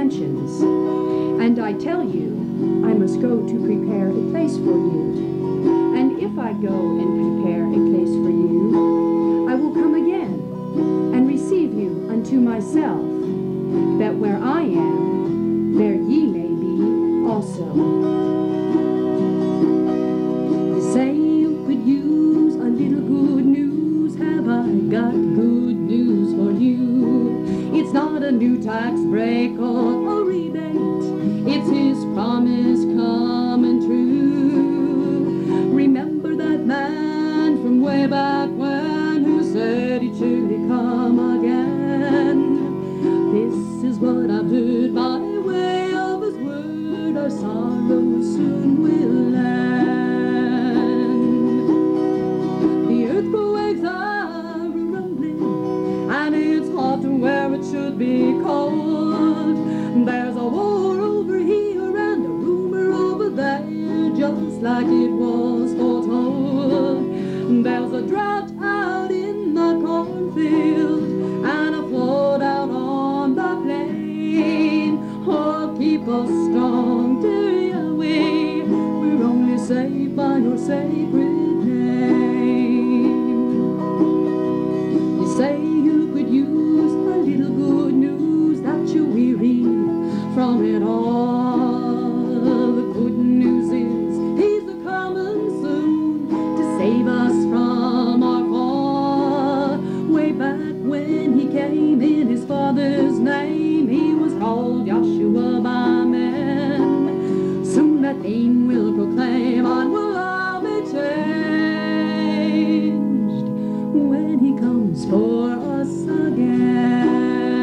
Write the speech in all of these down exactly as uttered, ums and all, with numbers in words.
mansions. And I tell you, I must go to prepare a place for you. And if I go and prepare a place for you, I will come again and receive you unto myself, that where I am, there ye may be also. You say you could use a little good news. Have I got good news for you? It's not a new tax break or a rebate. It's his promise coming true. Remember that man from way back when who said he'd surely come again. This is what I've heard by way of his word. Our sorrows soon will end. The earthquakes are rumbling, and it's hot where it should be cold. There's a war over here and a rumor over there, just like it was foretold. There's a drought out in the cornfield and a flood out on the plain. Oh, keep us strong, dear Yahweh. We're only saved by your sacred name. You say you could use a little good news, that you're weary from it all. The good news is he's a coming soon to save us from our fall. Way back when he came in his Father's name, he was called Yahshua by men. Soon that name will proclaim and will all be changed when he comes for us again.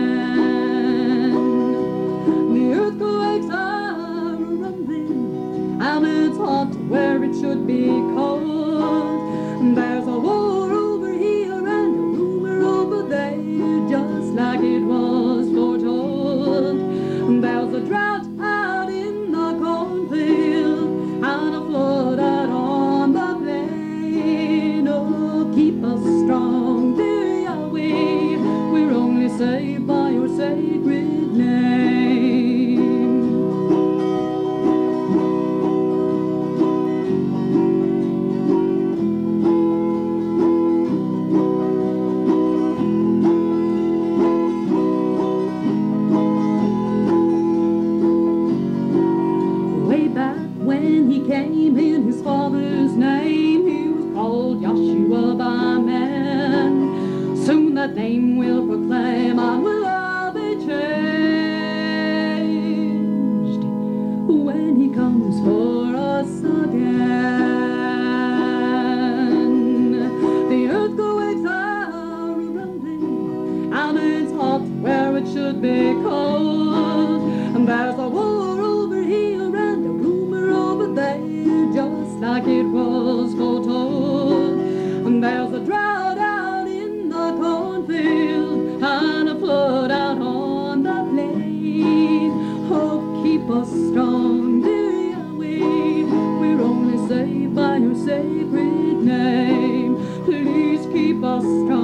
The earthquakes are rumbling, and it's hot where it should be cold. There's a war over here and a rumor over there, just like it was foretold. There's a drought out in the cornfield and a flood out on the plain. Oh, keep us strong, dear Yahweh. We're only saved by your sacred name. Way back when he came in his Father's name, he was called Yahshua by men. Soon that name will proclaim and will all be changed when he comes for us again. The earthquakes are rumbling, and it's hot where it should be cold. And there's a war over here and a rumor over there, just like it was foretold. And there's a drought out in the cornfield and a flood out on the plain. Oh, keep us strong, dear Yahweh. We're only saved by your sacred name. Please keep us strong.